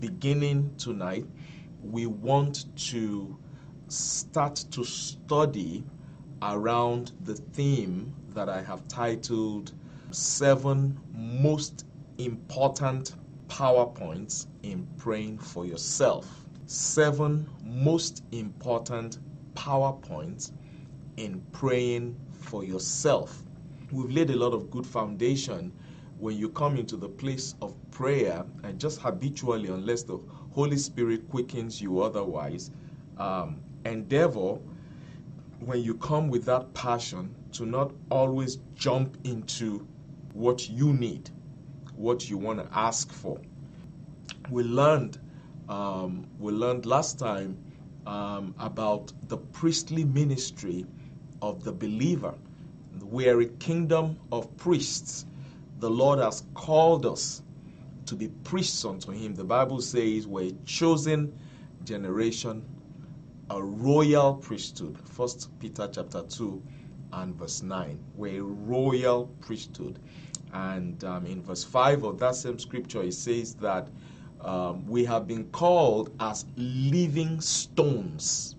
beginning tonight, we want to start to study around the theme that I have titled 7 Most Important PowerPoints in Praying for Yourself. 7 Most Important PowerPoints in Praying for Yourself. We've laid a lot of good foundation when you come into the place of prayer, and just habitually, unless the Holy Spirit quickens you otherwise, endeavor, when you come with that passion, to not always jump into what you need, what you want to ask for. We learned last time about the priestly ministry of the believer. We are a kingdom of priests. The Lord has called us to be priests unto Him. The Bible says we're a chosen generation, a royal priesthood. 1 Peter chapter 2 and verse 9. We're a royal priesthood. And in verse 5 of that same scripture, it says that we have been called as living stones.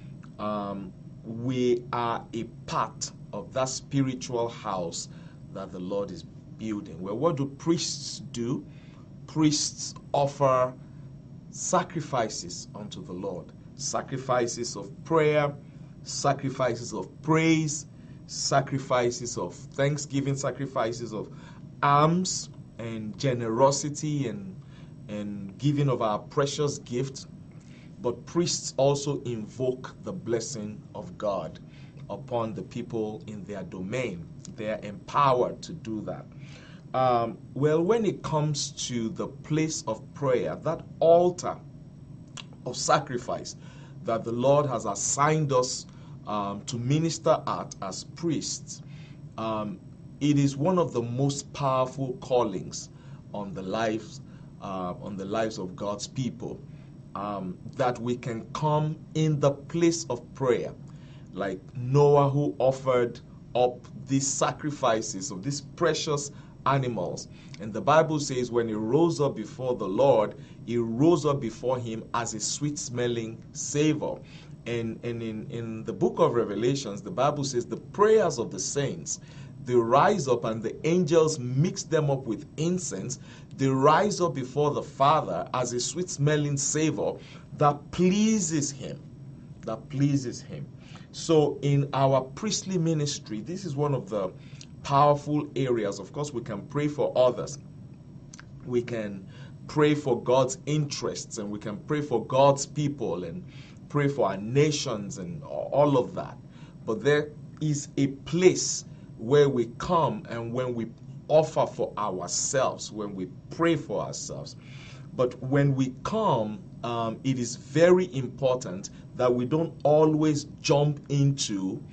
We are a part of that spiritual house that the Lord is building. Well, what do priests do? Priests offer sacrifices unto the Lord. Sacrifices of prayer, sacrifices of praise, sacrifices of thanksgiving, sacrifices of alms and generosity and giving of our precious gift. But priests also invoke the blessing of God upon the people in their domain. They are empowered to do that. Well, when it comes to the place of prayer, that altar of sacrifice that the Lord has assigned us to minister at as priests, it is one of the most powerful callings on the lives of God's people, that we can come in the place of prayer, like Noah, who offered up these sacrifices of these precious animals. And the Bible says when he rose up before the Lord, he rose up before him as a sweet-smelling savor. And in the book of Revelations, the Bible says the prayers of the saints, they rise up and the angels mix them up with incense. They rise up before the Father as a sweet-smelling savor that pleases him. That pleases him. So in our priestly ministry, this is one of the powerful areas. Of course, we can pray for others. We can pray for God's interests, and we can pray for God's people, and pray for our nations and all of that. But there is a place where we come and when we offer for ourselves, when we pray for ourselves. But when we come, it is very important that we don't always jump into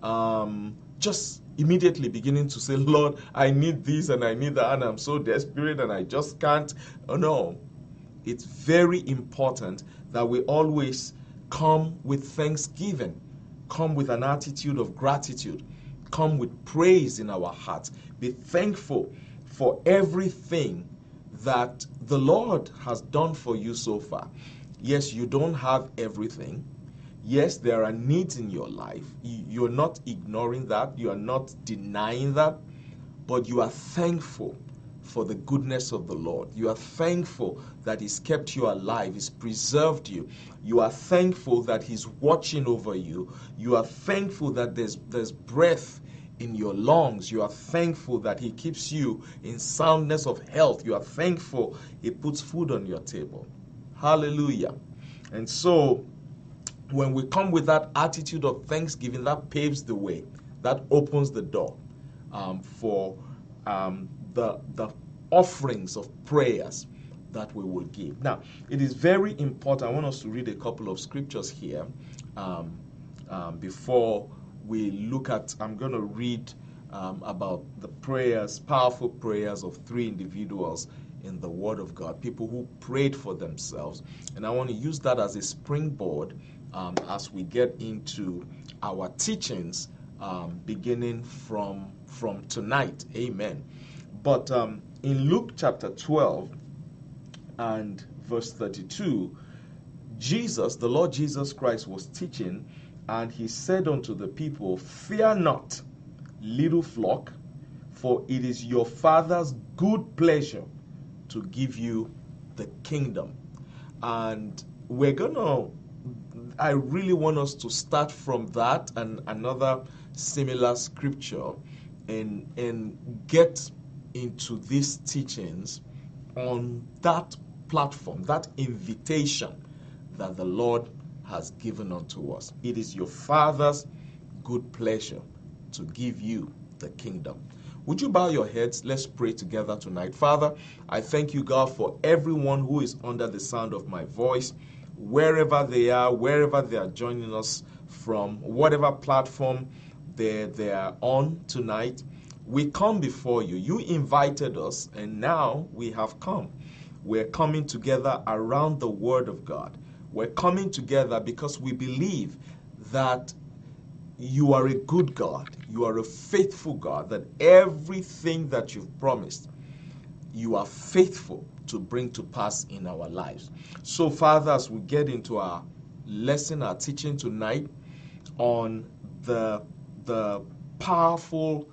just immediately beginning to say, Lord, I need this and I need that and I'm so desperate and I just can't. Oh, no. It's very important that we always come with thanksgiving, come with an attitude of gratitude, come with praise in our hearts. Be thankful for everything that the Lord has done for you so far. Yes, you don't have everything. Yes, there are needs in your life. You're not ignoring that. You are not denying that. But you are thankful for the goodness of the Lord. You are thankful that He's kept you alive. He's preserved you. You are thankful that He's watching over you. You are thankful that there's breath in your lungs. You are thankful that He keeps you in soundness of health. You are thankful He puts food on your table. Hallelujah. And so, when we come with that attitude of thanksgiving, that paves the way, that opens the door for the offerings of prayers that we will give. Now, it is very important. I want us to read a couple of scriptures here before we look at. I'm going to read about the prayers, powerful prayers of 3 individuals in the Word of God, people who prayed for themselves. And I want to use that as a springboard as we get into our teachings beginning from tonight. Amen. But in Luke chapter 12 and verse 32, Jesus, the Lord Jesus Christ, was teaching, and he said unto the people, "Fear not, little flock, for it is your Father's good pleasure to give you the kingdom." And I really want us to start from that and another similar scripture and get into these teachings on that platform, that invitation that the Lord has given unto us. It is your Father's good pleasure to give you the kingdom. Would you bow your heads? Let's pray together tonight. Father, I thank you, God, for everyone who is under the sound of my voice, wherever they are joining us from, whatever platform they are on tonight. We come before you. You invited us, and now we have come. We're coming together around the Word of God. We're coming together because we believe that you are a good God. You are a faithful God, that everything that you've promised, you are faithful to bring to pass in our lives. So, Father, as we get into our lesson, our teaching tonight on the powerful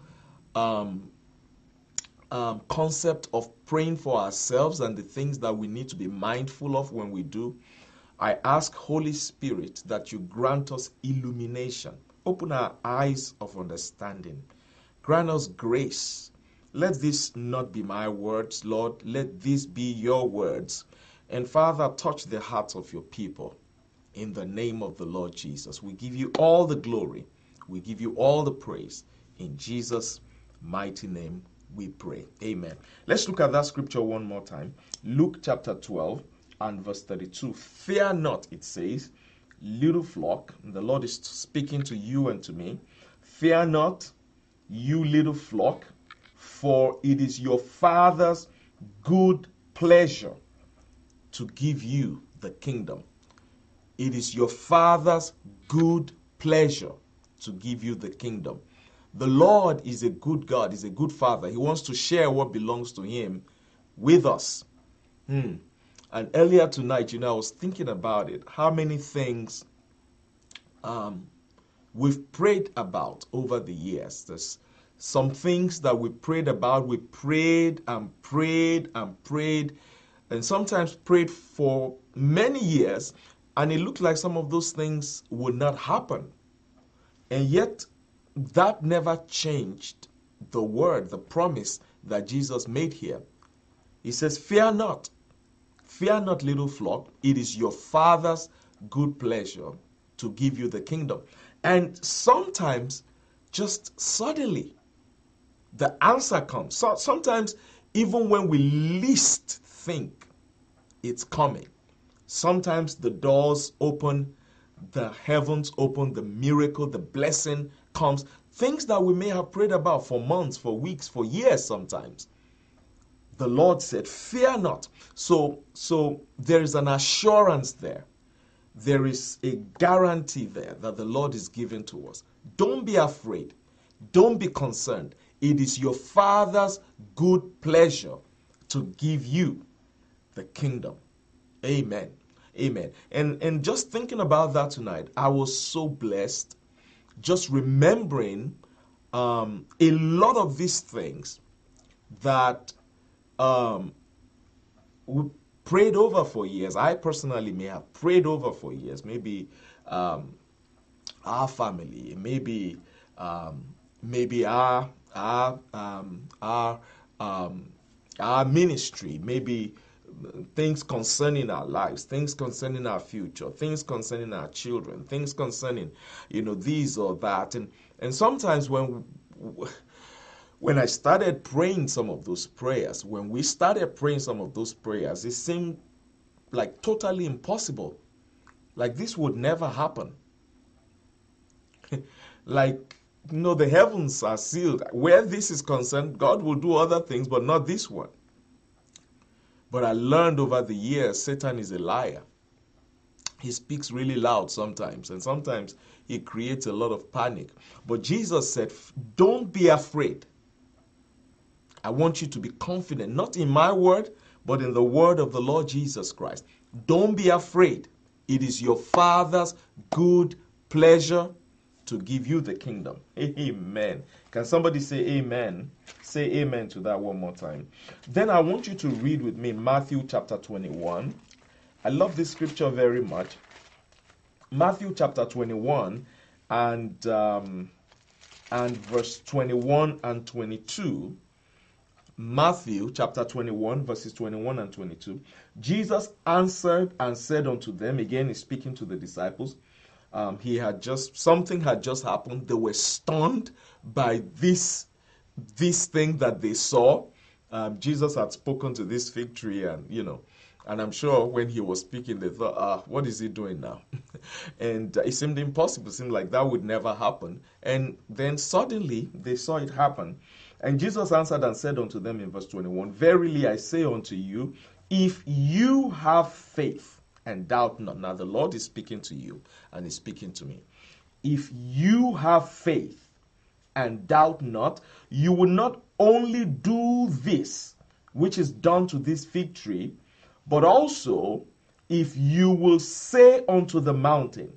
concept of praying for ourselves and the things that we need to be mindful of when we do, I ask, Holy Spirit, that you grant us illumination. Open our eyes of understanding. Grant us grace. Let this not be my words, Lord. Let this be your words. And Father, touch the hearts of your people. In the name of the Lord Jesus, we give you all the glory. We give you all the praise. In Jesus' mighty name we pray. Amen. Let's look at that scripture one more time. Luke chapter 12 and verse 32. Fear not, it says, little flock. The Lord is speaking to you and to me. Fear not, you little flock, for it is your Father's good pleasure to give you the kingdom. It is your Father's good pleasure to give you the kingdom. The Lord is a good God, is a good Father. He wants to share what belongs to him with us. And earlier tonight, I was thinking about it, how many things we've prayed about over the years. There's some things that we prayed about. We prayed and prayed and prayed, and sometimes prayed for many years, and it looked like some of those things would not happen. And yet, that never changed the word, the promise that Jesus made here. He says, fear not, little flock, it is your Father's good pleasure to give you the kingdom. And sometimes, just suddenly, the answer comes. So sometimes, even when we least think it's coming, sometimes the doors open, the heavens open, the miracle, the blessing comes. Things that we may have prayed about for months, for weeks, for years sometimes. The Lord said, fear not. So there is an assurance there. There is a guarantee there that the Lord is giving to us. Don't be afraid. Don't be concerned. It is your Father's good pleasure to give you the kingdom. Amen. Amen. And just thinking about that tonight, I was so blessed just remembering a lot of these things that we prayed over for years. I personally may have prayed over for years. Maybe our family, maybe our ministry, maybe things concerning our lives, things concerning our future, things concerning our children, things concerning, this or that. And sometimes when I started praying some of those prayers, when we started praying some of those prayers, it seemed like totally impossible. Like this would never happen. The heavens are sealed. Where this is concerned, God will do other things, but not this one. But I learned over the years, Satan is a liar. He speaks really loud sometimes, and sometimes he creates a lot of panic. But Jesus said, don't be afraid. I want you to be confident, not in my word, but in the word of the Lord Jesus Christ. Don't be afraid. It is your Father's good pleasure to give you the kingdom. Amen. Can somebody say amen? Say amen to that one more time. Then I want you to read with me Matthew chapter 21. I love this scripture very much. Matthew chapter 21 and verse 21 and 22. Matthew chapter 21 verses 21 and 22. Jesus answered and said unto them, again he's speaking to the disciples. Something had just happened. They were stunned by this thing that they saw. Jesus had spoken to this fig tree, and I'm sure when he was speaking, they thought, what is he doing now? And it seemed impossible. It seemed like that would never happen. And then suddenly they saw it happen. And Jesus answered and said unto them in verse 21, Verily I say unto you, if you have faith and doubt not. Now the Lord is speaking to you and he's speaking to me. If you have faith and doubt not, you will not only do this, which is done to this fig tree, but also if you will say unto the mountain,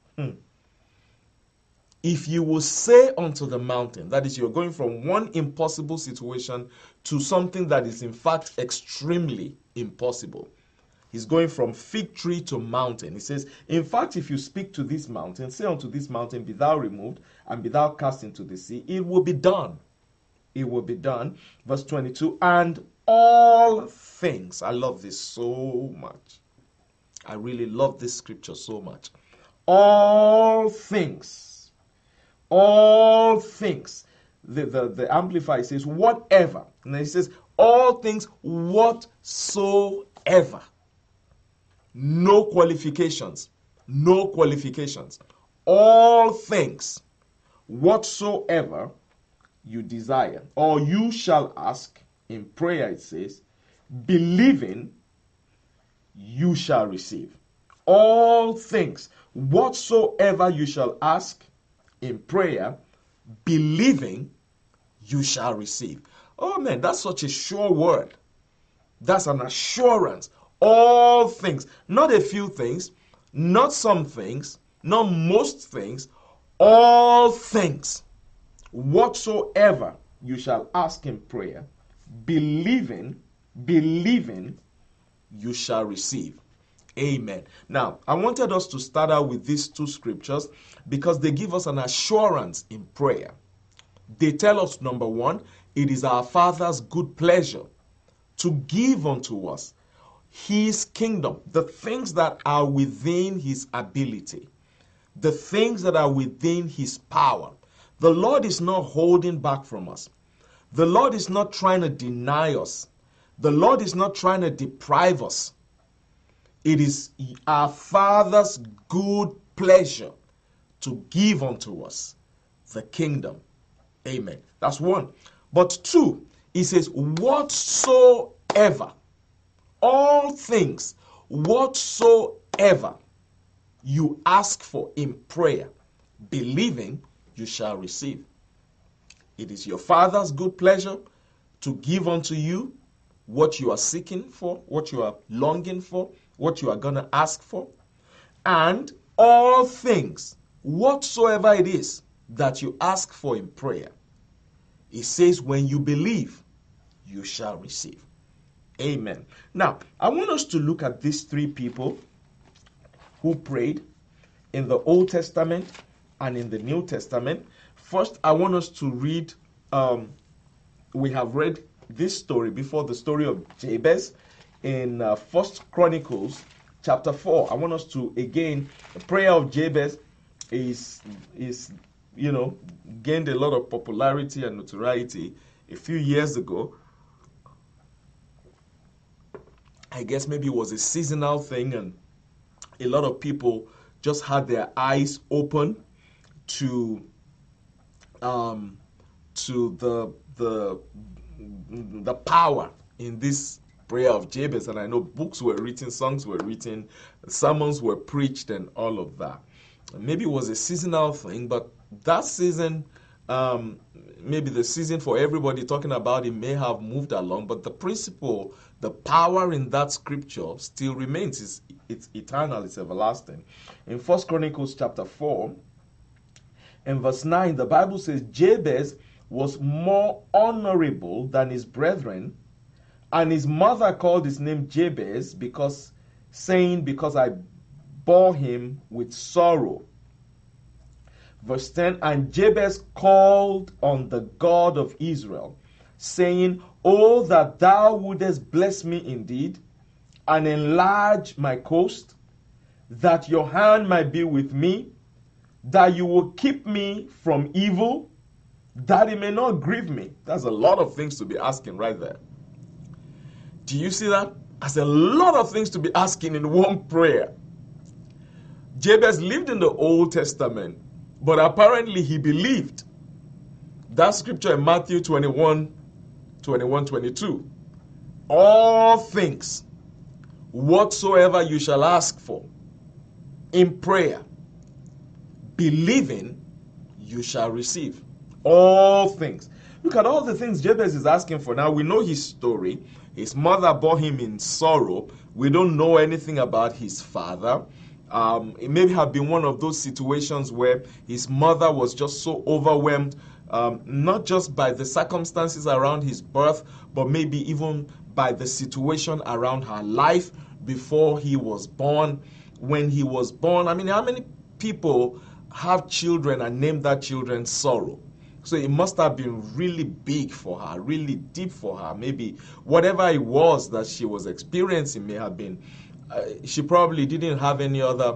if you will say unto the mountain, that is, you're going from one impossible situation to something that is in fact extremely impossible. He's going from fig tree to mountain. He says, in fact, if you speak to this mountain, say unto this mountain, be thou removed and be thou cast into the sea, it will be done. It will be done. Verse 22, and all things. I love this so much. I really love this scripture so much. All things. All things. The Amplified says, whatever. And then he says, all things whatsoever. No qualifications. No qualifications. All things whatsoever you desire, or you shall ask in prayer, it says, believing you shall receive. All things whatsoever you shall ask in prayer, believing you shall receive. Oh man, that's such a sure word. That's an assurance. All things, not a few things, not some things, not most things, all things whatsoever you shall ask in prayer, believing you shall receive. Amen. Now, I wanted us to start out with these two scriptures because they give us an assurance in prayer. They tell us, number one, it is our Father's good pleasure to give unto us His kingdom, the things that are within His ability, the things that are within His power. The Lord is not holding back from us. The Lord is not trying to deny us. The Lord is not trying to deprive us. It is our Father's good pleasure to give unto us the kingdom. Amen. That's one. But two, he says, whatsoever, all things, whatsoever you ask for in prayer, believing you shall receive. It is your Father's good pleasure to give unto you what you are seeking for, what you are longing for, what you are going to ask for. And all things, whatsoever it is that you ask for in prayer, it says when you believe, you shall receive. Amen. Now, I want us to look at these three people who prayed in the Old Testament and in the New Testament. First, I want us to read, we have read this story before, the story of Jabez in 1 Chronicles chapter 4. I want us to, again, the prayer of Jabez is gained a lot of popularity and notoriety a few years ago. I guess maybe it was a seasonal thing, and a lot of people just had their eyes open to the power in this prayer of Jabez. And I know books were written, songs were written, sermons were preached, and all of that. Maybe it was a seasonal thing, but that season, maybe the season for everybody talking about it may have moved along, but the principle The power in that scripture still remains. It's eternal, it's everlasting. In 1 Chronicles chapter 4, in verse 9, the Bible says, Jabez was more honorable than his brethren, and his mother called his name Jabez, because I bore him with sorrow. Verse 10, and Jabez called on the God of Israel, saying, Oh, that thou wouldest bless me indeed, and enlarge my coast, that your hand might be with me, that you will keep me from evil, that it may not grieve me. That's a lot of things to be asking right there. Do you see that? That's a lot of things to be asking in one prayer. Jabez lived in the Old Testament, but apparently he believed. That scripture in Matthew 21:22. All things, whatsoever you shall ask for, in prayer, believing, you shall receive. All things. Look at all the things Jabez is asking for. Now we know his story. His mother bore him in sorrow. We don't know anything about his father. It may have been one of those situations where his mother was just so overwhelmed, not just by the circumstances around his birth, but maybe even by the situation around her life before he was born. When he was born, I mean, how many people have children and name that children Sorrow? So it must have been really big for her, really deep for her. Maybe whatever it was that she was experiencing may have been, she probably didn't have any other,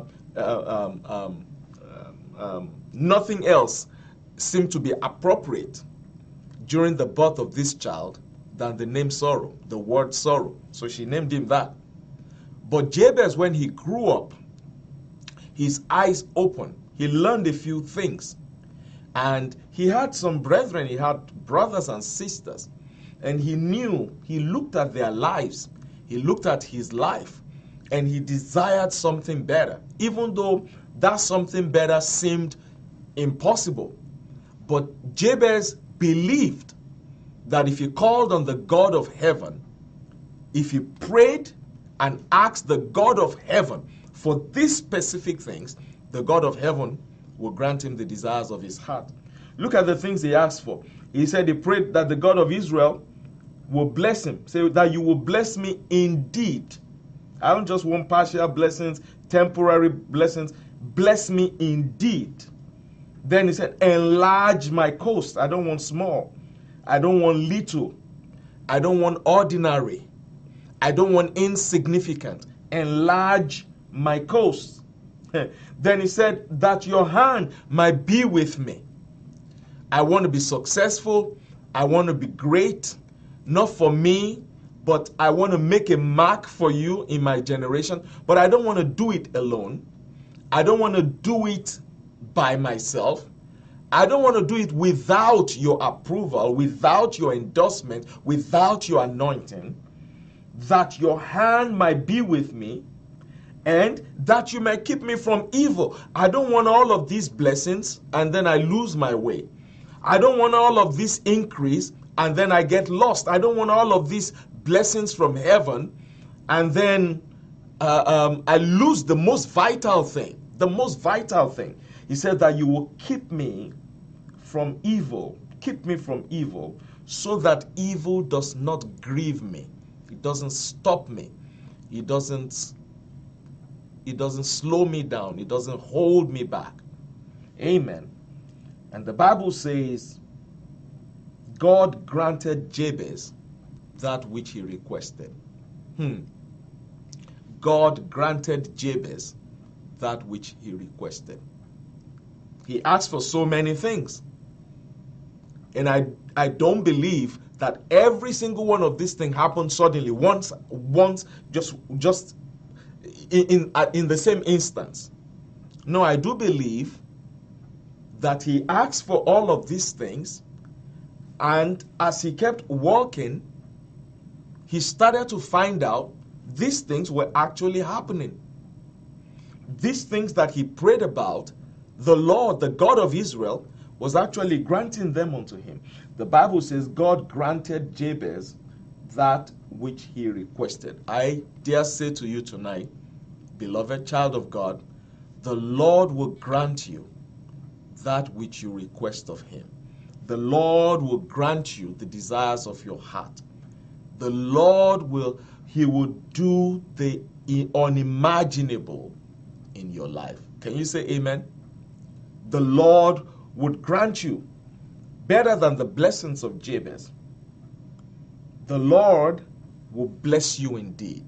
nothing else seemed to be appropriate during the birth of this child than the name Sorrow, the word sorrow. So she named him that. But Jabez, when he grew up, his eyes opened. He learned a few things. And he had some brethren, he had brothers and sisters. And he looked at their lives. He looked at his life. And he desired something better. Even though that something better seemed impossible. But Jabez believed that if he called on the God of heaven, if he prayed and asked the God of heaven for these specific things, the God of heaven will grant him the desires of his heart. Look at the things he asked for. He said he prayed that the God of Israel will bless him. Say that you will bless me indeed. I don't just want partial blessings, temporary blessings. Bless me indeed. Then he said, enlarge my coast. I don't want small. I don't want little. I don't want ordinary. I don't want insignificant. Enlarge my coast. Then he said, that your hand might be with me. I want to be successful. I want to be great. Not for me, but I want to make a mark for you in my generation. But I don't want to do it alone. I don't want to do it by myself. I don't want to do it without your approval, without your endorsement, without your anointing. That your hand might be with me, and that you may keep me from evil. I don't want all of these blessings and then I lose my way. I don't want all of this increase and then I get lost. I don't want all of these blessings from heaven and then I lose the most vital thing. The most vital thing. He said that you will keep me from evil. Keep me from evil so that evil does not grieve me. It doesn't stop me. It doesn't slow me down. It doesn't hold me back. Amen. And the Bible says, God granted Jabez that which he requested. God granted Jabez that which he requested. He asked for so many things. And I don't believe that every single one of these things happened suddenly, once, just in the same instance. No, I do believe that he asked for all of these things, and as he kept walking, he started to find out these things were actually happening. These things that he prayed about, the Lord, the God of Israel, was actually granting them unto him. The Bible says God granted Jabez that which he requested. I dare say to you tonight, beloved child of God, the Lord will grant you that which you request of him. The Lord will grant you the desires of your heart. The Lord will do the unimaginable in your life. Can you say amen? The Lord would grant you better than the blessings of Jabez. The Lord will bless you indeed.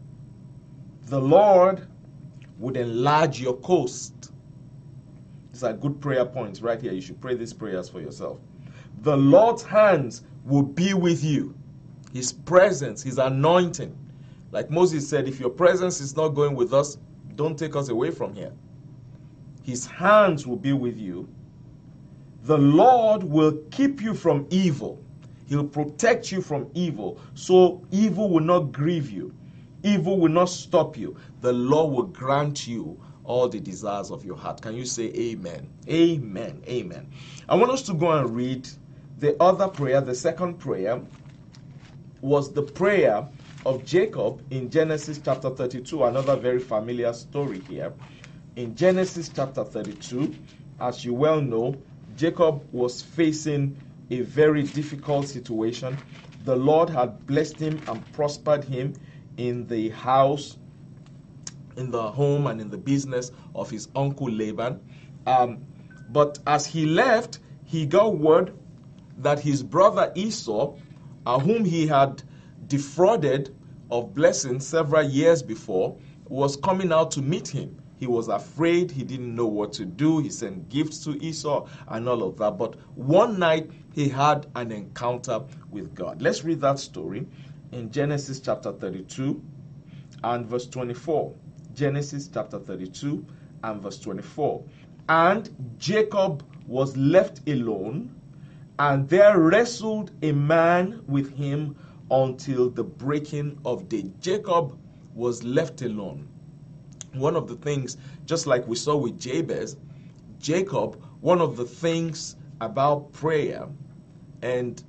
The Lord would enlarge your coast. These are good prayer points right here. You should pray these prayers for yourself. The Lord's hands will be with you. His presence, his anointing. Like Moses said, if your presence is not going with us, don't take us away from here. His hands will be with you. The Lord will keep you from evil. He'll protect you from evil, so evil will not grieve you. Evil will not stop you. The Lord will grant you all the desires of your heart. Can you say amen? Amen. Amen. I want us to go and read the other prayer. The second prayer was the prayer of Jacob in Genesis chapter 32, another very familiar story here. In Genesis chapter 32, as you well know, Jacob was facing a very difficult situation. The Lord had blessed him and prospered him in the house, in the home, and in the business of his uncle Laban. But as he left, he got word that his brother Esau, whom he had defrauded of blessings several years before, was coming out to meet him. He was afraid. He didn't know what to do. He sent gifts to Esau and all of that. But one night, he had an encounter with God. Let's read that story in Genesis chapter 32 and verse 24. Genesis chapter 32 and verse 24. And Jacob was left alone, and there wrestled a man with him until the breaking of day. Jacob was left alone. One of the things, just like we saw with Jabez, Jacob, one of the things about prayer and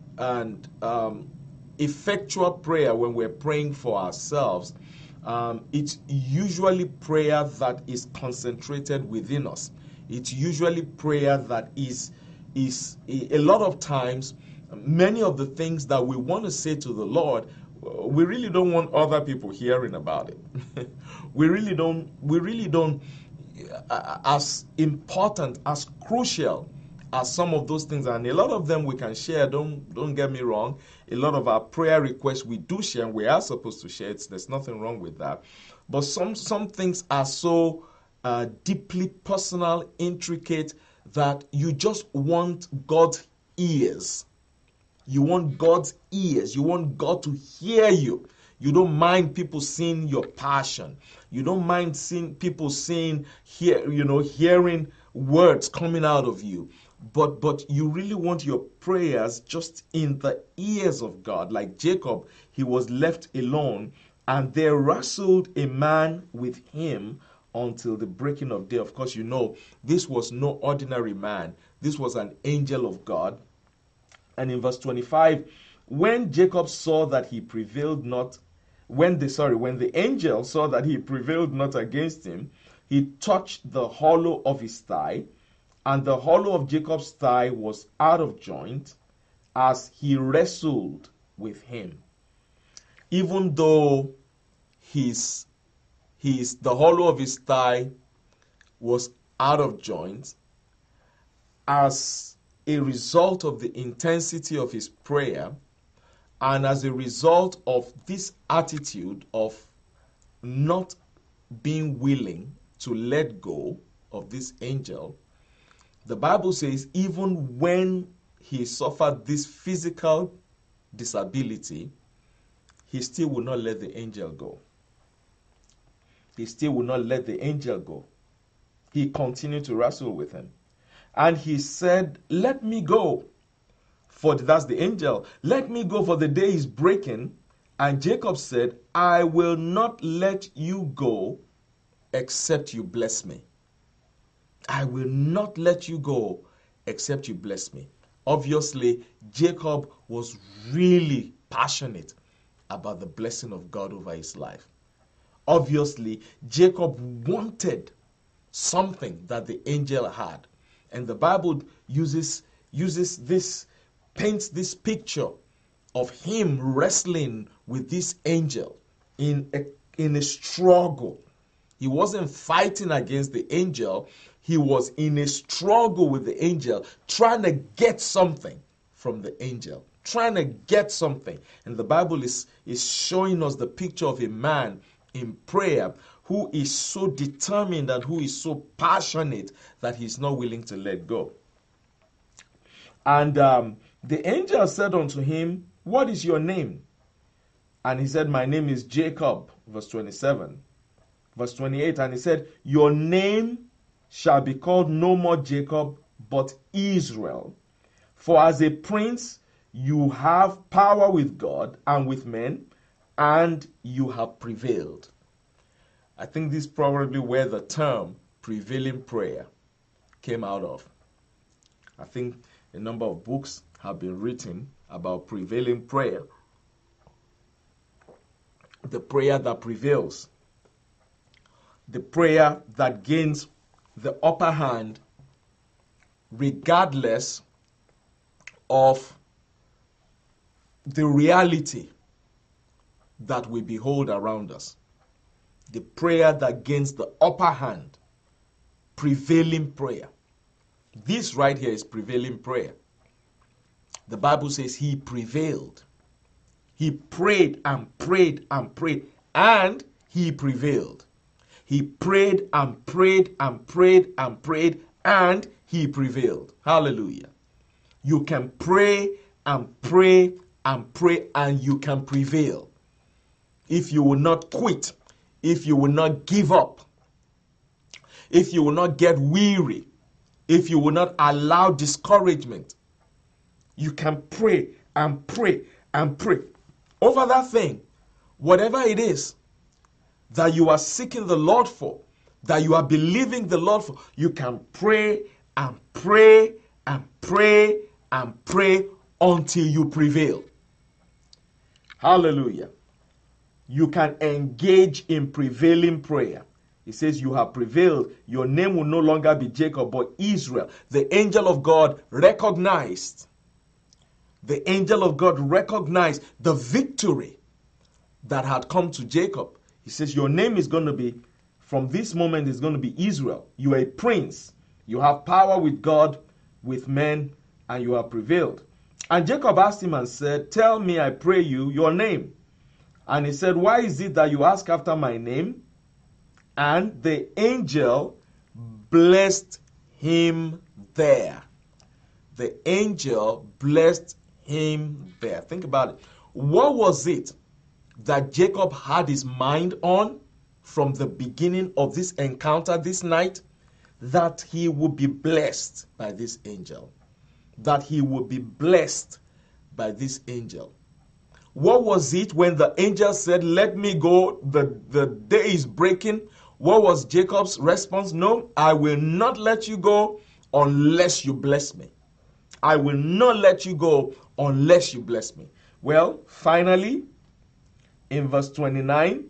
effectual prayer when we're praying for ourselves, it's usually prayer that is concentrated within us. It's usually prayer that is a lot of times, many of the things that we want to say to the Lord, we really don't want other people hearing about it. we really don't, as important, as crucial as some of those things are. And a lot of them we can share, don't get me wrong. A lot of our prayer requests we do share, and we are supposed to share. There's nothing wrong with that. But some things are so deeply personal, intricate, that you just want God's ears. You want God's ears. You want God to hear you. You don't mind people seeing your passion. You don't mind seeing people hearing words coming out of you. But you really want your prayers just in the ears of God. Like Jacob, he was left alone, and there wrestled a man with him until the breaking of day. Of course, you know, this was no ordinary man. This was an angel of God. And in verse 25, when Jacob saw that he prevailed not, when the angel saw that he prevailed not against him, he touched the hollow of his thigh, and the hollow of Jacob's thigh was out of joint as he wrestled with him. Even though the hollow of his thigh was out of joint, as a result of the intensity of his prayer, and as a result of this attitude of not being willing to let go of this angel, the Bible says even when he suffered this physical disability, he still will not let the angel go. He still will not let the angel go. He continued to wrestle with him. And he said, let me go. That's the angel. Let me go, for the day is breaking. And Jacob said, I will not let you go except you bless me. I will not let you go except you bless me. Obviously, Jacob was really passionate. about the blessing of God over his life. Obviously, Jacob wanted something that the angel had. And the Bible paints this picture of him wrestling with this angel in a struggle. He wasn't fighting against the angel. He was in a struggle with the angel, trying to get something from the angel, trying to get something. And the Bible is showing us the picture of a man in prayer who is so determined and who is so passionate that he's not willing to let go. And the angel said unto him, what is your name? And he said, my name is Jacob, verse 27. Verse 28, and he said, your name shall be called no more Jacob, but Israel. For as a prince you have power with God and with men, and you have prevailed. I think this is probably where the term prevailing prayer came out of. I think a number of books have been written about prevailing prayer. The prayer that prevails. The prayer that gains the upper hand regardless of the reality that we behold around us. The prayer that gains the upper hand. Prevailing prayer. This right here is prevailing prayer. The Bible says he prevailed. He prayed and prayed and prayed, and he prevailed. He prayed and prayed and prayed and prayed, and he prevailed. Hallelujah. You can pray and pray and pray, and you can prevail. If you will not quit, if you will not give up, if you will not get weary, if you will not allow discouragement, you can pray and pray and pray over that thing, whatever it is that you are seeking the Lord for, that you are believing the Lord for. You can pray and pray and pray and pray until you prevail. Hallelujah. You can engage in prevailing prayer. It says you have prevailed. Your name will no longer be Jacob, but Israel. The angel of God recognized. The angel of God recognized the victory that had come to Jacob. He says your name is going to be, from this moment, is going to be Israel. You are a prince. You have power with God, with men, and you have prevailed. And Jacob asked him and said, tell me, I pray you, your name. And he said, why is it that you ask after my name? And the angel blessed him there. The angel blessed him there. Think about it. What was it that Jacob had his mind on from the beginning of this encounter this night? That he would be blessed by this angel. That he would be blessed by this angel. What was it when the angel said, let me go, the day is breaking? What was Jacob's response? No, I will not let you go unless you bless me. I will not let you go unless you bless me. Well, finally, in verse 29,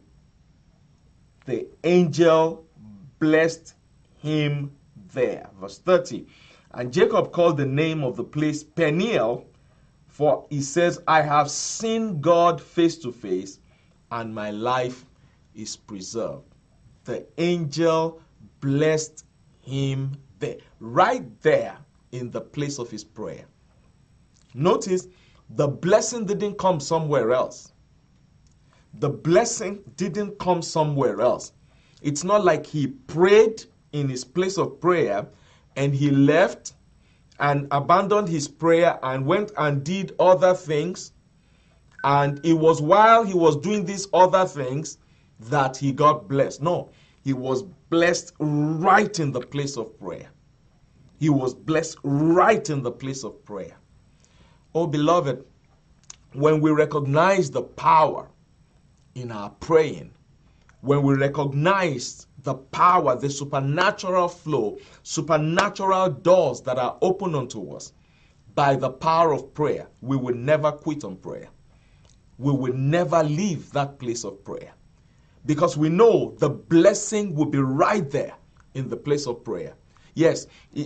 the angel blessed him there. Verse 30, and Jacob called the name of the place Peniel, for he says, I have seen God face to face, and my life is preserved. The angel blessed him there, right there in the place of his prayer. Notice, the blessing didn't come somewhere else. The blessing didn't come somewhere else. It's not like he prayed in his place of prayer and he left and abandoned his prayer and went and did other things. And it was while he was doing these other things that he got blessed. No, he was blessed right in the place of prayer. He was blessed right in the place of prayer. Oh, beloved, when we recognize the power in our praying, when we recognize the power, the supernatural flow, supernatural doors that are open unto us by the power of prayer, we will never quit on prayer. we will never leave that place of prayer. Because we know the blessing will be right there in the place of prayer. Yes,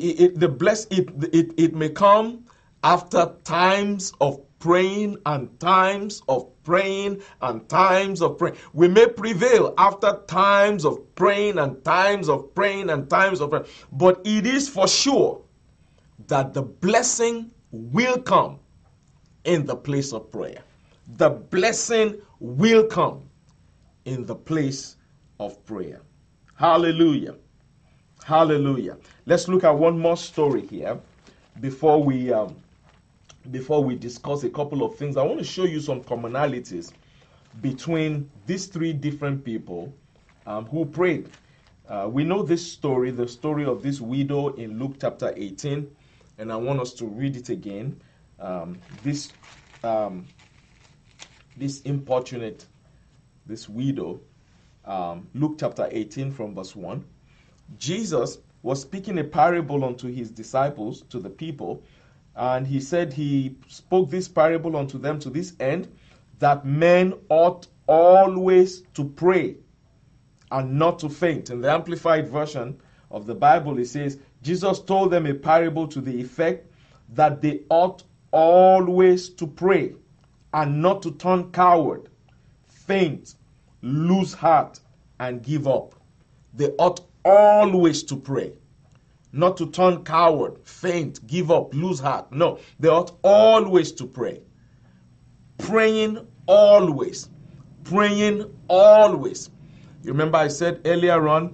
it may come after times of praying and times of praying and times of praying. We may prevail after times of praying and times of praying and times of praying. But it is for sure that the blessing will come in the place of prayer. The blessing will come in the place of prayer. Hallelujah. Hallelujah. Let's look at one more story here before we discuss a couple of things. I want to show you some commonalities between these three different people who prayed. We know this story, the story of this widow in Luke chapter 18, and I want us to read it again. This importunate, this widow, Luke chapter 18 from verse 1. Jesus was speaking a parable unto his disciples, to the people, and he said he spoke this parable unto them to this end, that men ought always to pray and not to faint. In the Amplified Version of the Bible, it says, Jesus told them a parable to the effect that they ought always to pray and not to turn coward, faint, lose heart, and give up. They ought always to pray. Not to turn coward, faint, give up, lose heart. No, they ought always to pray. Praying always. Praying always. You remember I said earlier on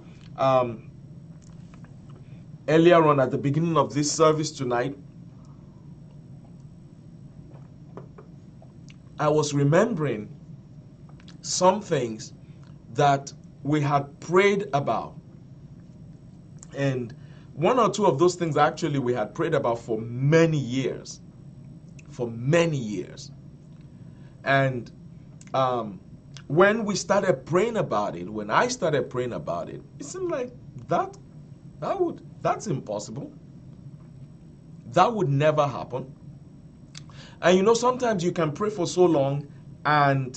at the beginning of this service tonight, I was remembering some things that we had prayed about. And one or two of those things actually we had prayed about for many years. For many years. And when we started praying about it, when I started praying about it, it seemed like that's impossible. That would never happen. And you know, sometimes you can pray for so long and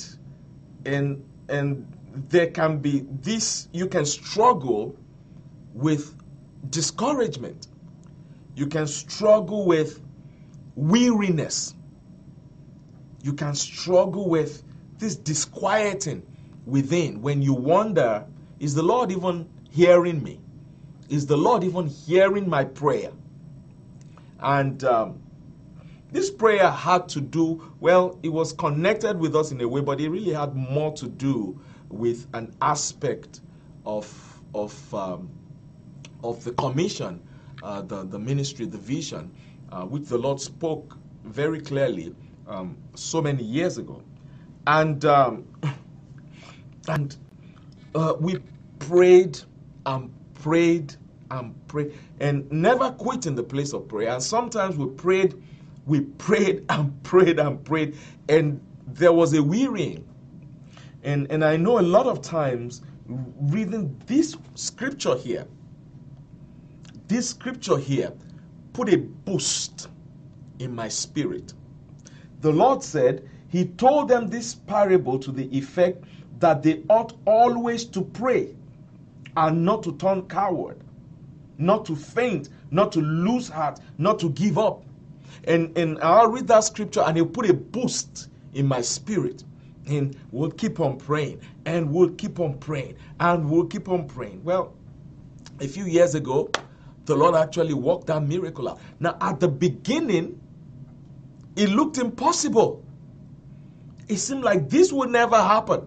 there can be this, you can struggle with discouragement. You can struggle with weariness. You can struggle with this disquieting within when you wonder, is the Lord even hearing me? Is the Lord even hearing my prayer? And this prayer had to do, well, it was connected with us in a way, but it really had more to do with an aspect of the commission, the ministry, the vision, which the Lord spoke very clearly so many years ago. And we prayed and prayed and prayed and never quit in the place of prayer. And sometimes we prayed and prayed and prayed, and there was a wearying. And I know a lot of times reading this scripture here put a boost in my spirit. The Lord said he told them this parable to the effect that they ought always to pray and not to turn coward, not to faint, not to lose heart, not to give up. And I'll read that scripture and it'll put a boost in my spirit. And we'll keep on praying, and we'll keep on praying, and we'll keep on praying. Well, a few years ago, the Lord actually worked that miracle out. Now, at the beginning, it looked impossible. It seemed like this would never happen.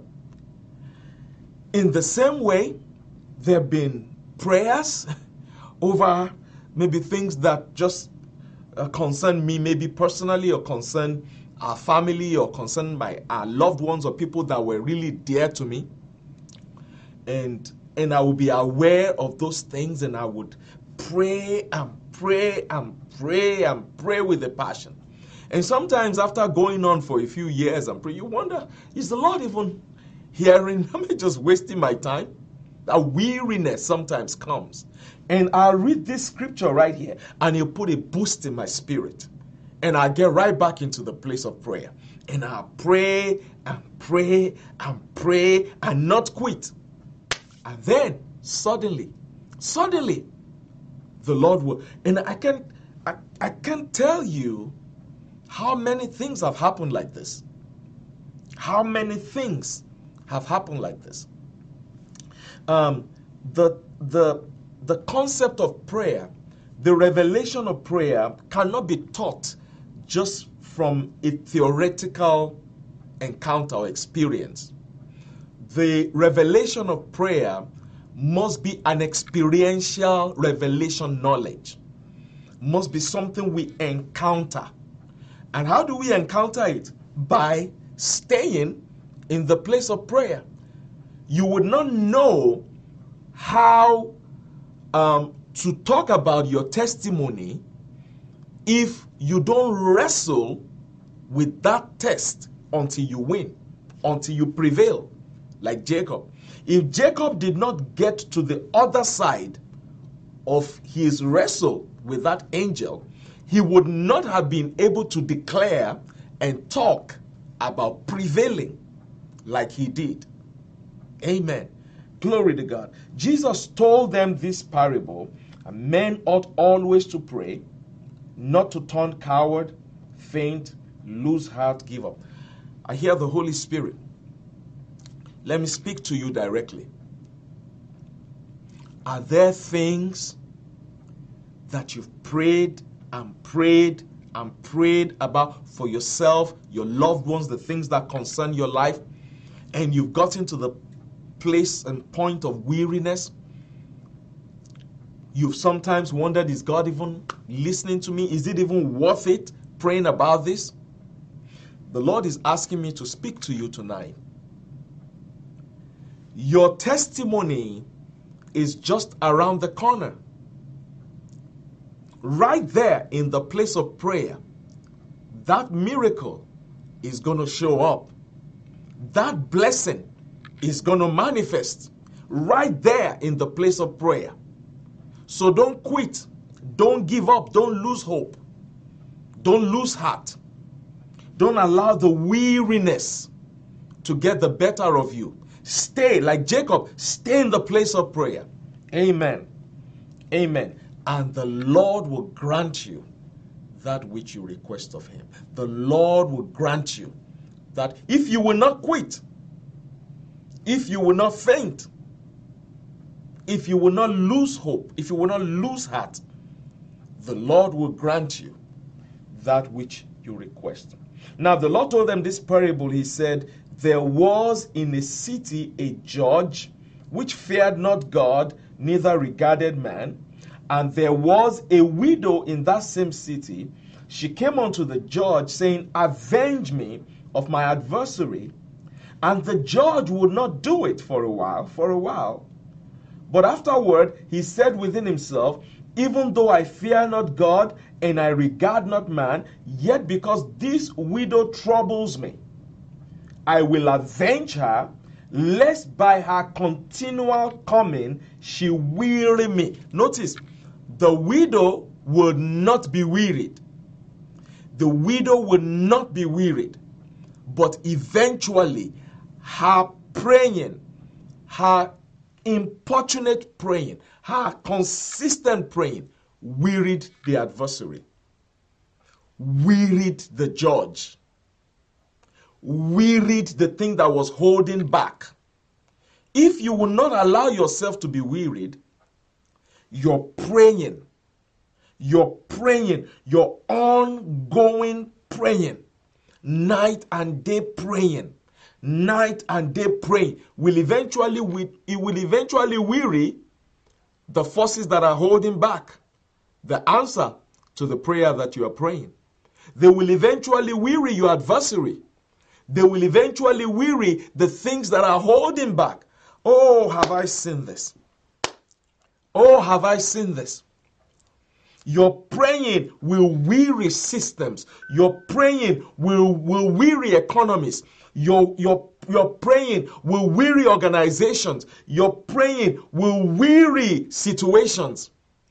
In the same way, there have been prayers over maybe things that just concern me, maybe personally, or concern our family, or concern our loved ones, or people that were really dear to me. And I would be aware of those things, and I would pray and pray and pray and pray with a passion. And sometimes after going on for a few years and pray, you wonder, is the Lord even hearing? Am I just wasting my time? That weariness sometimes comes. And I'll read this scripture right here, and it'll put a boost in my spirit. And I'll get right back into the place of prayer. And I'll pray and pray and pray and not quit. And then suddenly, the Lord will. And I can't tell you how many things have happened like this. How many things have happened like this. The concept of prayer, the revelation of prayer cannot be taught just from a theoretical encounter or experience. The revelation of prayer must be an experiential revelation knowledge. Must be something we encounter. And how do we encounter it? By staying in the place of prayer. You would not know how to talk about your testimony if you don't wrestle with that test until you win, until you prevail, like Jacob. If Jacob did not get to the other side of his wrestle with that angel, he would not have been able to declare and talk about prevailing like he did. Amen. Glory to God. Jesus told them this parable, and men ought always to pray, not to turn coward, faint, lose heart, give up. I hear the Holy Spirit. Let me speak to you directly. Are there things that you've prayed and prayed and prayed about for yourself, your loved ones, the things that concern your life, and you've gotten to the place and point of weariness? You've sometimes wondered, is God even listening to me? Is it even worth it praying about this? The Lord is asking me to speak to you tonight. Your testimony is just around the corner. Right there in the place of prayer, that miracle is going to show up. That blessing is going to manifest right there in the place of prayer. So don't quit. Don't give up. Don't lose hope. Don't lose heart. Don't allow the weariness to get the better of you. Stay, like Jacob, stay in the place of prayer. Amen. Amen. And the Lord will grant you that which you request of him. The Lord will grant you that if you will not quit, if you will not faint, if you will not lose hope, if you will not lose heart, the Lord will grant you that which you request. Now, the Lord told them this parable. He said, there was in a city a judge which feared not God, neither regarded man. And there was a widow in that same city. She came unto the judge, saying, avenge me of my adversary. And the judge would not do it for a while. But afterward he said within himself, even though I fear not God, and I regard not man, yet because this widow troubles me, I will avenge her, lest by her continual coming she weary me. Notice, the widow will not be wearied. The widow will not be wearied. But eventually, her praying, her importunate praying, her consistent praying wearied the adversary, wearied the judge, wearied the thing that was holding back. If you will not allow yourself to be wearied, your praying, your ongoing praying, night and day praying, will eventually weary the forces that are holding back the answer to the prayer that you are praying. They will eventually weary your adversary. They will eventually weary the things that are holding back. Oh, have I seen this? Oh, have I seen this? Your praying will weary systems. Your praying will weary economies. Your praying will weary organizations. Your praying will weary situations.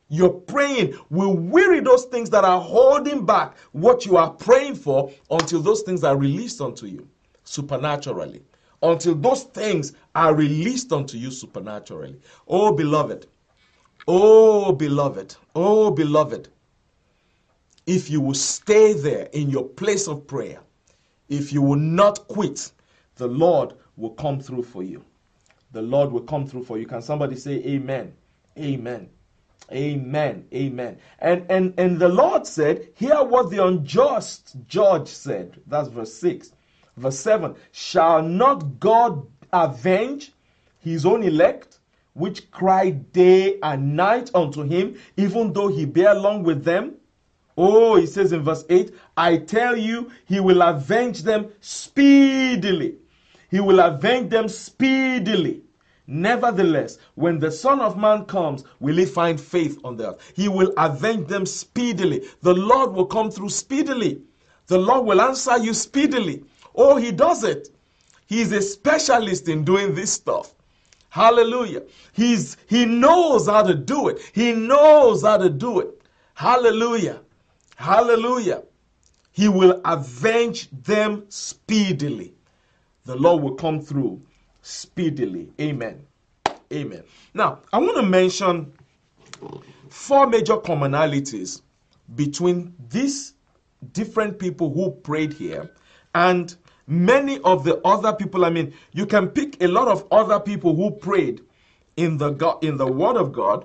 Your praying will weary those things that are holding back what you are praying for until those things are released unto you supernaturally. Until those things are released unto you supernaturally. Oh, beloved. Oh, beloved. Oh, beloved. If you will stay there in your place of prayer, if you will not quit, the Lord will come through for you. The Lord will come through for you. Can somebody say amen? Amen. Amen. Amen. And the Lord said, hear what the unjust judge said. That's verse 6. Verse 7. Shall not God avenge his own elect, which cry day and night unto him, even though he bear long with them? Oh, he says in verse 8, I tell you, he will avenge them speedily. He will avenge them speedily. Nevertheless, when the Son of Man comes, will he find faith on the earth? He will avenge them speedily. The Lord will come through speedily. The Lord will answer you speedily. Oh, he does it. He's a specialist in doing this stuff. Hallelujah. He knows how to do it. He knows how to do it. Hallelujah. Hallelujah. He will avenge them speedily. The Lord will come through speedily. Amen. Amen. Now, I want to mention 4 major commonalities between these different people who prayed here and many of the other people. I mean, you can pick a lot of other people who prayed in the Word of God,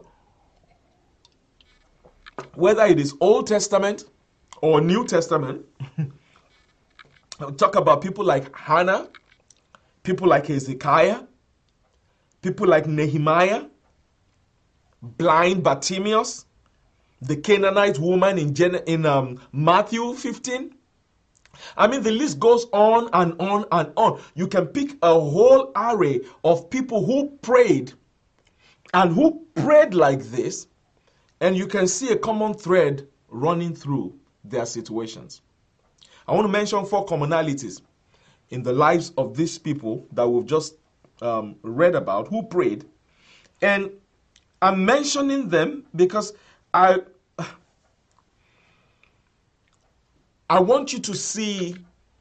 whether it is Old Testament or New Testament. I'll talk about people like Hannah, people like Hezekiah, people like Nehemiah, blind Bartimaeus, the Canaanite woman in Matthew 15. I mean, the list goes on and on and on. You can pick a whole array of people who prayed and who prayed like this, and you can see a common thread running through their situations. I want to mention 4 commonalities in the lives of these people that we've just read about who prayed. And I'm mentioning them because I want you to see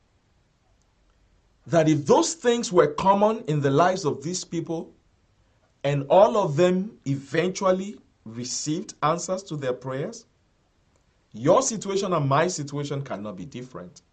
that if those things were common in the lives of these people and all of them eventually received answers to their prayers, your situation and my situation cannot be different.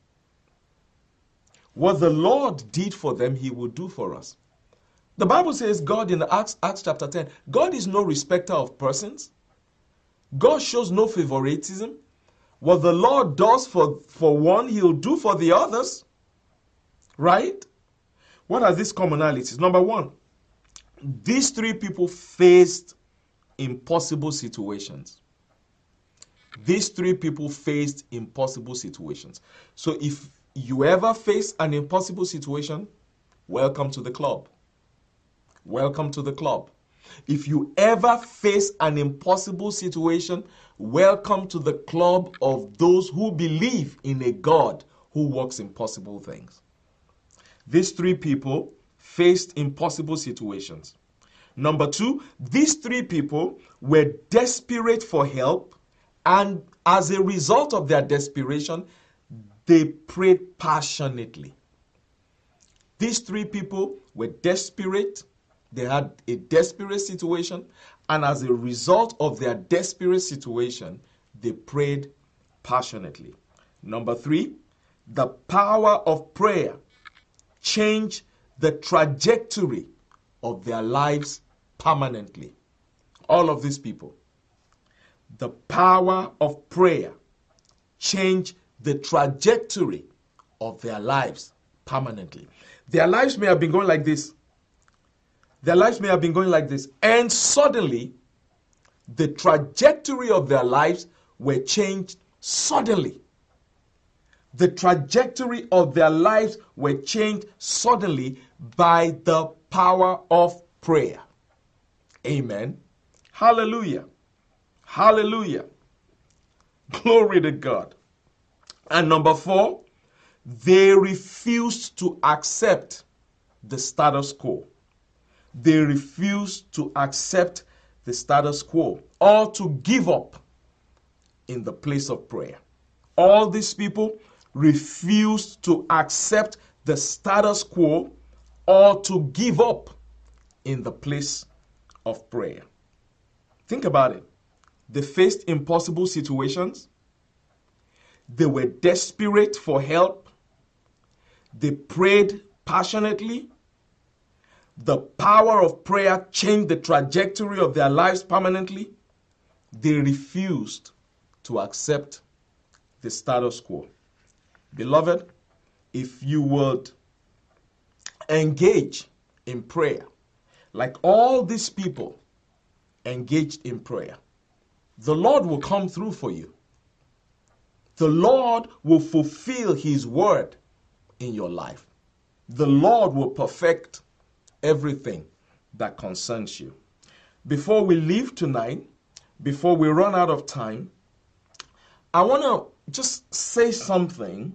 What the Lord did for them, he will do for us. The Bible says God in Acts chapter 10, God is no respecter of persons. God shows no favoritism. What the Lord does for one, he'll do for the others. Right? What are these commonalities? Number 1, these 3 people faced impossible situations. These 3 people faced impossible situations. So if you ever face an impossible situation, welcome to the club. Welcome to the club. If you ever face an impossible situation, welcome to the club of those who believe in a God who works impossible things. These 3 people faced impossible situations. Number 2, these 3 people were desperate for help, and as a result of their desperation, they prayed passionately. These 3 people were desperate. They had a desperate situation, and as a result of their desperate situation, they prayed passionately. Number 3, the power of prayer changed the trajectory of their lives permanently. All of these people. The power of prayer changed the trajectory of their lives permanently. Their lives may have been going like this. Their lives may have been going like this. And suddenly, the trajectory of their lives were changed suddenly. The trajectory of their lives were changed suddenly by the power of prayer. Amen. Hallelujah. Hallelujah. Glory to God. And number 4, they refused to accept the status quo. They refused to accept the status quo or to give up in the place of prayer. All these people refused to accept the status quo or to give up in the place of prayer. Think about it. They faced impossible situations. They were desperate for help. They prayed passionately. The power of prayer changed the trajectory of their lives permanently. They refused to accept the status quo. Beloved, if you would engage in prayer, like all these people engaged in prayer, the Lord will come through for you. The Lord will fulfill His word in your life. The Lord will perfect everything that concerns you. Before we leave tonight, before we run out of time, I want to just say something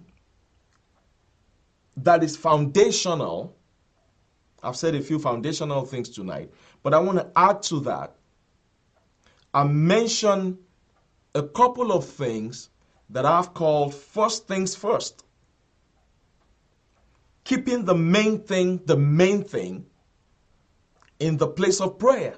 that is foundational. I've said a few foundational things tonight, but I want to add to that and mention a couple of things that I've called first things first. Keeping the main thing in the place of prayer.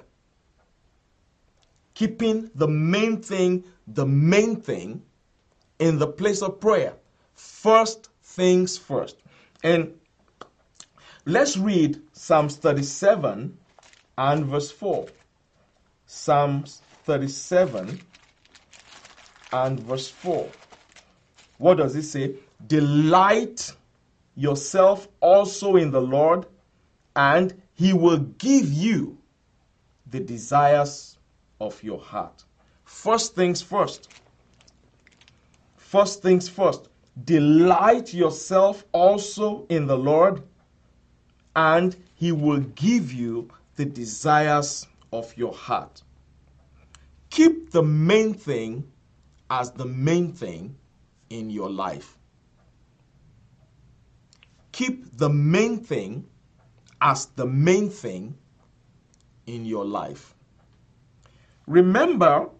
Keeping the main thing in the place of prayer. First things first. And let's read Psalms 37 and verse 4. Psalms 37 and verse 4. What does it say? Delight yourself also in the Lord, and He will give you the desires of your heart. First things first. First things first. Delight yourself also in the Lord, and He will give you the desires of your heart. Keep the main thing as the main thing in your life. Keep the main thing as the main thing in your life. Remember,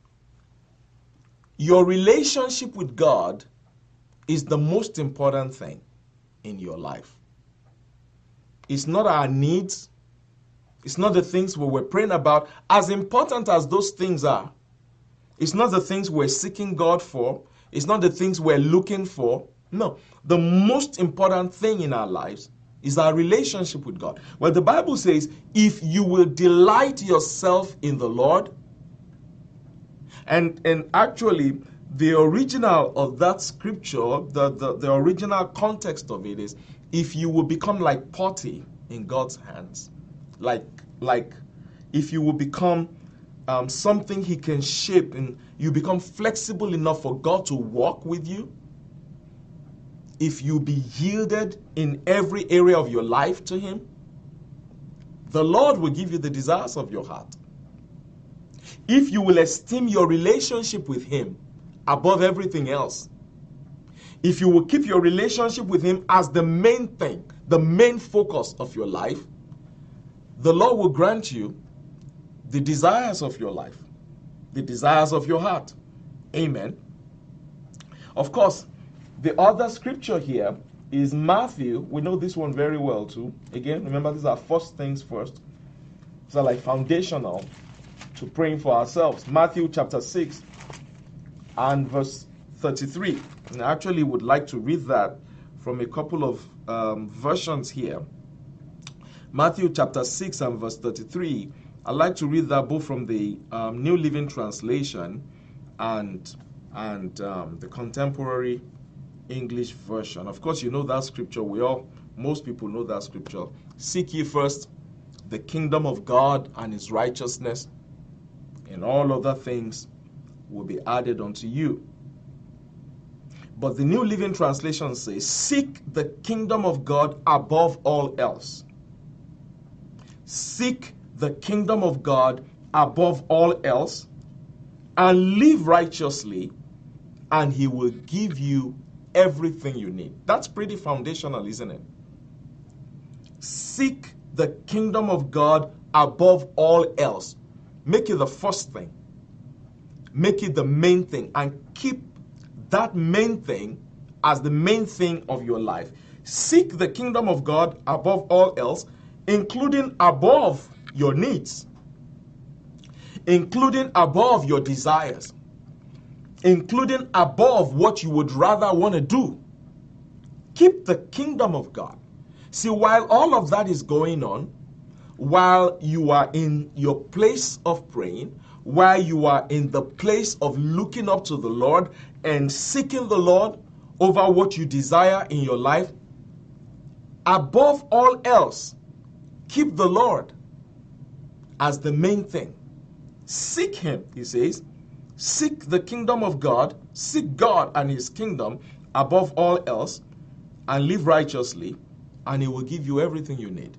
your relationship with God is the most important thing in your life. It's not our needs. It's not the things we were praying about. As important as those things are, it's not the things we're seeking God for. It's not the things we're looking for. No. The most important thing in our lives is our relationship with God. Well, the Bible says, if you will delight yourself in the Lord, and actually, the original of that scripture, the original context of it is, if you will become like potty in God's hands, like if you will become something He can shape, and you become flexible enough for God to walk with you, if you be yielded in every area of your life to Him, the Lord will give you the desires of your heart. If you will esteem your relationship with Him above everything else, if you will keep your relationship with Him as the main thing, the main focus of your life, the Lord will grant you the desires of your life, the desires of your heart. Amen. Of course, the other scripture here is Matthew. We know this one very well too. Again, remember, these are first things first. These are like foundational to praying for ourselves. Matthew chapter 6 and verse 33. And I actually would like to read that from a couple of versions here. Matthew chapter 6 and verse 33. I'd like to read that both from the New Living Translation and the Contemporary English Version. Of course, you know that scripture. Most people know that scripture. Seek ye first the kingdom of God and His righteousness, and all other things will be added unto you. But the New Living Translation says, seek the kingdom of God above all else. Seek the kingdom of God above all else, and live righteously, and He will give you everything you need. That's pretty foundational, isn't it? Seek the kingdom of God above all else. Make it the first thing. Make it the main thing, and keep that main thing as the main thing of your life. Seek the kingdom of God above all else, including above your needs, including above your desires, including above what you would rather want to do. Keep the kingdom of God. See, while all of that is going on, while you are in your place of praying, while you are in the place of looking up to the Lord and seeking the Lord over what you desire in your life, above all else, keep the Lord as the main thing. Seek Him, he says. Seek the kingdom of God. Seek God and His kingdom above all else, and live righteously, and He will give you everything you need.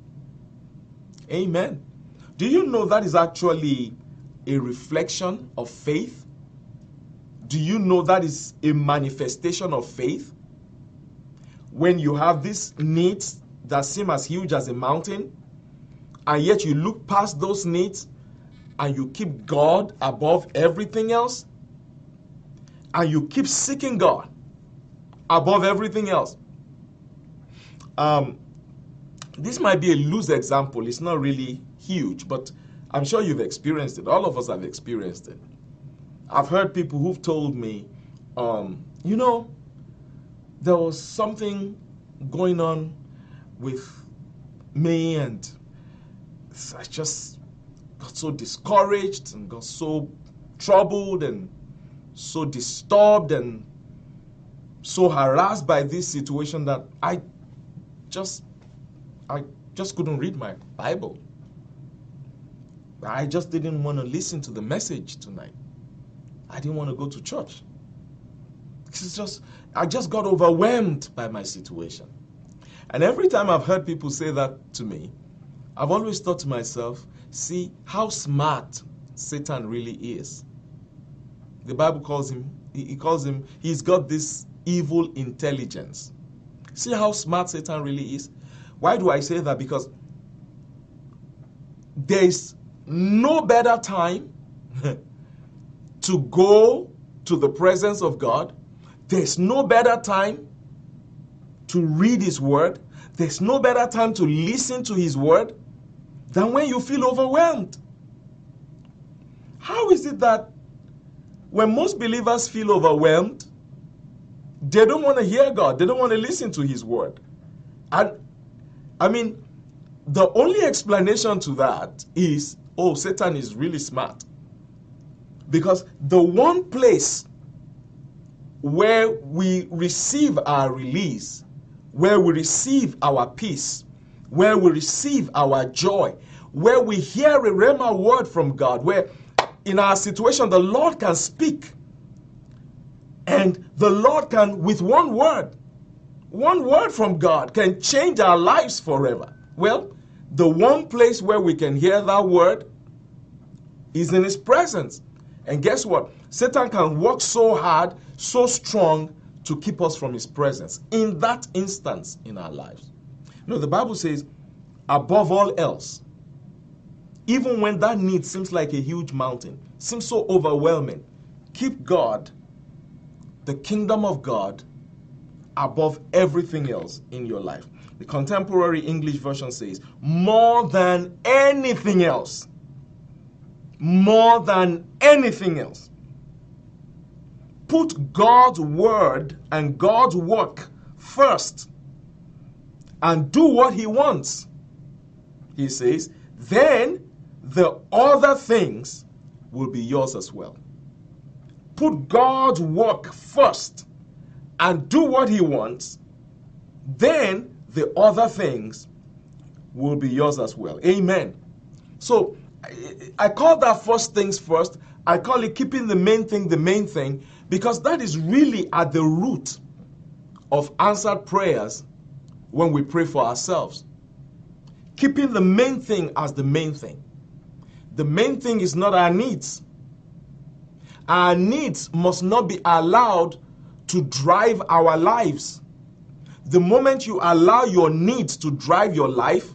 Amen. Do you know that is actually a reflection of faith? Do you know that is a manifestation of faith? When you have these needs that seem as huge as a mountain, and yet you look past those needs and you keep God above everything else, and you keep seeking God above everything else. This might be a loose example. It's not really huge, but I'm sure you've experienced it. All of us have experienced it. I've heard people who've told me, there was something going on with me, and I just got so discouraged and got so troubled and so disturbed and so harassed by this situation that I just couldn't read my Bible. I just didn't want to listen to the message tonight. I didn't want to go to church. I just got overwhelmed by my situation. And every time I've heard people say that to me, I've always thought to myself, see how smart Satan really is. The Bible calls him, he's got this evil intelligence. See how smart Satan really is? Why do I say that? Because there's no better time to go to the presence of God. There's no better time to read His Word. There's no better time to listen to His Word than when you feel overwhelmed. How is it that when most believers feel overwhelmed, they don't want to hear God, they don't want to listen to His Word? And the only explanation to that is, Satan is really smart. Because the one place where we receive our release, where we receive our peace, where we receive our joy, where we hear a rhema word from God, where in our situation the Lord can speak, and the Lord can, with one word from God, can change our lives forever. Well, the one place where we can hear that word is in His presence. And guess what? Satan can work so hard, so strong to keep us from His presence in that instance in our lives. The Bible says, above all else, even when that need seems like a huge mountain, seems so overwhelming, keep God, the kingdom of God, above everything else in your life. The contemporary English version says, more than anything else. More than anything else. Put God's word and God's work first and do what He wants. He says, then the other things will be yours as well. Put God's work first and do what He wants, then the other things will be yours as well. Amen. So I call that first things first. I call it keeping the main thing, because that is really at the root of answered prayers when we pray for ourselves. Keeping the main thing as the main thing. The main thing is not our needs. Our needs must not be allowed to drive our lives. The moment you allow your needs to drive your life,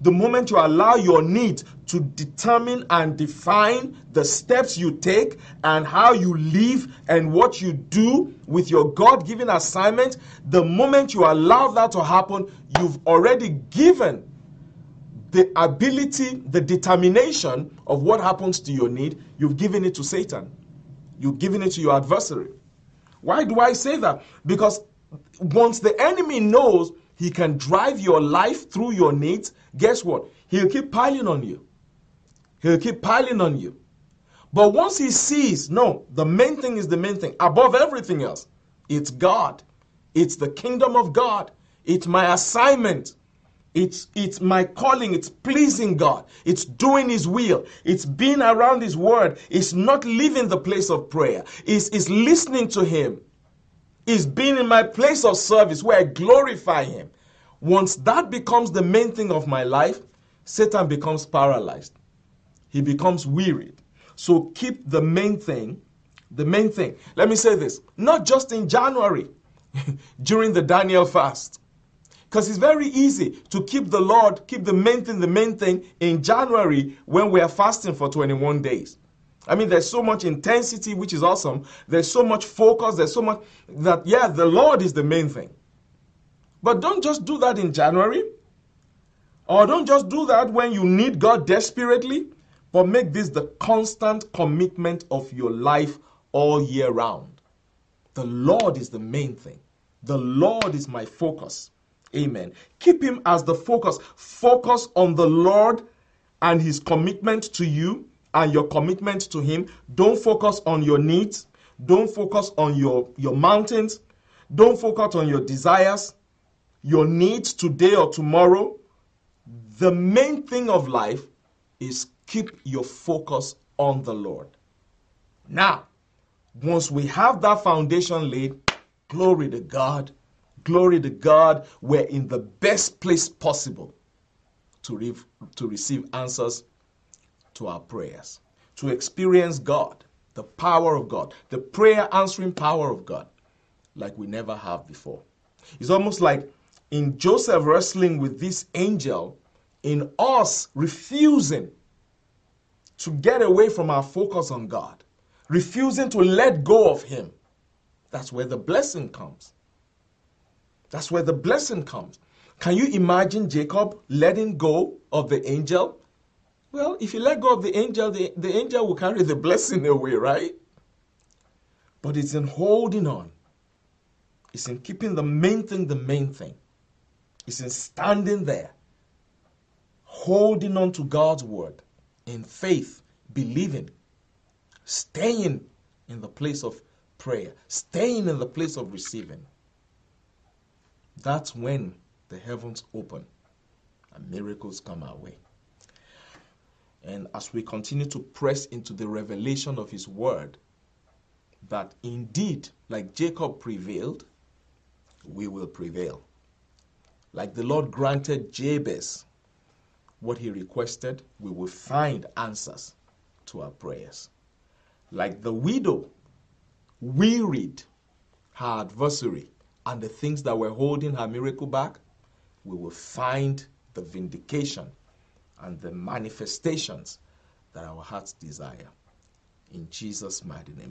the moment you allow your need to determine and define the steps you take and how you live and what you do with your God-given assignment, the moment you allow that to happen, you've already given the ability, the determination of what happens to your need, you've given it to Satan. You've given it to your adversary. Why do I say that? Because once the enemy knows he can drive your life through your needs, guess what? He'll keep piling on you. He'll keep piling on you. But once he sees, no, the main thing is the main thing, above everything else, it's God. It's the kingdom of God. It's my assignment. It's my calling. It's pleasing God. It's doing his will. It's being around his word. It's not leaving the place of prayer. It's listening to him. It's being in my place of service where I glorify him. Once that becomes the main thing of my life, Satan becomes paralyzed. He becomes wearied. So keep the main thing, the main thing. Let me say this, not just in January, during the Daniel fast. Because it's very easy to keep the Lord, keep the main thing in January when we are fasting for 21 days. I mean, there's so much intensity, which is awesome. There's so much focus. There's so much that, yeah, the Lord is the main thing. But don't just do that in January. Or don't just do that when you need God desperately. But make this the constant commitment of your life all year round. The Lord is the main thing. The Lord is my focus. Amen. Keep him as the focus. Focus on the Lord and his commitment to you and your commitment to him. Don't focus on your needs. Don't focus on your mountains. Don't focus on your desires, your needs today or tomorrow. The main thing of life is keep your focus on the Lord. Now, once we have that foundation laid, glory to God. Glory to God, we're in the best place possible to receive answers to our prayers, to experience God, the power of God, the prayer answering power of God, like we never have before. It's almost like in Joseph wrestling with this angel, in us refusing to get away from our focus on God, refusing to let go of him. That's where the blessing comes. That's where the blessing comes. Can you imagine Jacob letting go of the angel? Well, if you let go of the angel will carry the blessing away, right? But it's in holding on. It's in keeping the main thing the main thing. It's in standing there, holding on to God's word in faith, believing, staying in the place of prayer, staying in the place of receiving. That's when the heavens open and miracles come our way. And as we continue to press into the revelation of his word, that indeed, like Jacob prevailed, we will prevail. Like the Lord granted Jabez what he requested, we will find answers to our prayers. Like the widow wearied her adversary and the things that were holding her miracle back, we will find the vindication and the manifestations that our hearts desire. In Jesus' mighty name.